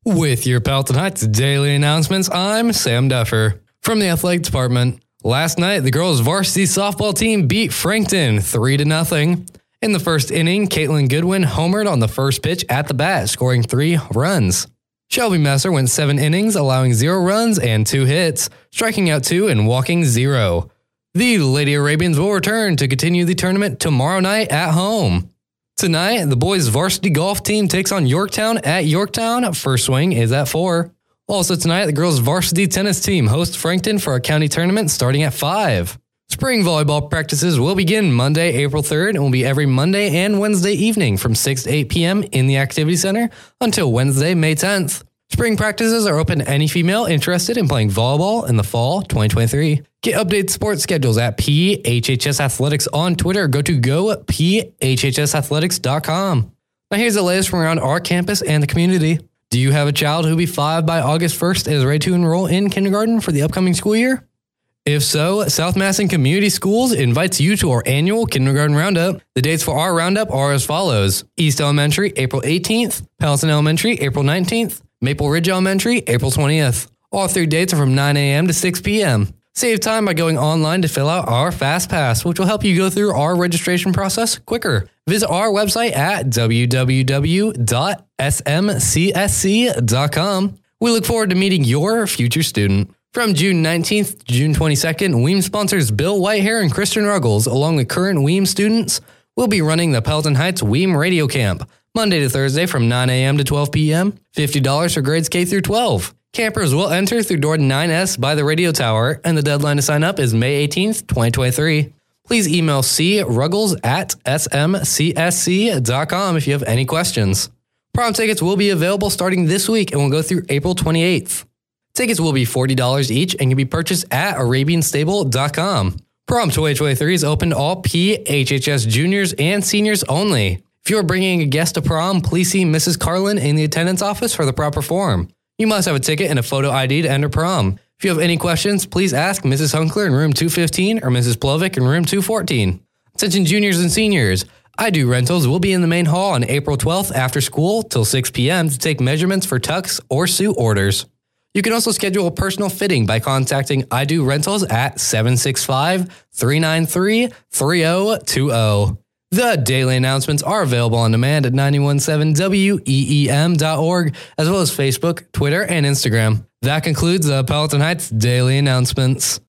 With your Palatine Heights daily announcements, I'm Sam Duffer. From the athletic department, last night the girls' varsity softball team beat Frankton 3-0. In the first inning, Caitlin Goodwin homered on the first pitch at the bat, scoring 3 runs. Shelby Messer went 7 innings, allowing 0 runs and 2 hits, striking out 2 and walking 0. The Lady Arabians will return to continue the tournament tomorrow night at home. Tonight, the boys' varsity golf team takes on Yorktown at Yorktown. First swing is at 4. Also tonight, the girls' varsity tennis team hosts Frankton for a county tournament starting at 5. Spring volleyball practices will begin Monday, April 3rd, and will be every Monday and Wednesday evening from 6 to 8 p.m. in the Activity Center until Wednesday, May 10th. Spring practices are open to any female interested in playing volleyball in the fall 2023. Get updated sports schedules at PHHS Athletics on Twitter. Go to gophhsathletics.com. Now here's the latest from around our campus and the community. Do you have a child who will be 5 by August 1st and is ready to enroll in kindergarten for the upcoming school year? If so, South Madison Community Schools invites you to our annual kindergarten roundup. The dates for our roundup are as follows: East Elementary, April 18th, Palatine Elementary, April 19th, Maple Ridge Elementary, April 20th. All 3 dates are from 9 a.m. to 6 p.m. Save time by going online to fill out our Fast Pass, which will help you go through our registration process quicker. Visit our website at www.smcsc.com. We look forward to meeting your future student. From June 19th to June 22nd, Weems sponsors Bill Whitehair and Kristen Ruggles, along with current Weems students, will be running the Palatine Heights Weem Radio Camp, Monday to Thursday from 9 a.m. to 12 p.m., $50 for grades K through 12. Campers will enter through door 9S by the radio tower, and the deadline to sign up is May 18th, 2023. Please email cruggles@smcsc.com if you have any questions. Prom tickets will be available starting this week and will go through April 28th. Tickets will be $40 each and can be purchased at arabianstable.com. Prom 2023 is open to all PHHS juniors and seniors only. If you are bringing a guest to prom, please see Mrs. Carlin in the attendance office for the proper form. You must have a ticket and a photo ID to enter prom. If you have any questions, please ask Mrs. Hunkler in room 215 or Mrs. Plovic in room 214. Attention juniors and seniors. I Do Rentals will be in the main hall on April 12th after school till 6 p.m. to take measurements for tux or suit orders. You can also schedule a personal fitting by contacting I Do Rentals at 765-393-3020. The daily announcements are available on demand at 917weem.org, as well as Facebook, Twitter, and Instagram. That concludes the Palatine Heights Daily Announcements.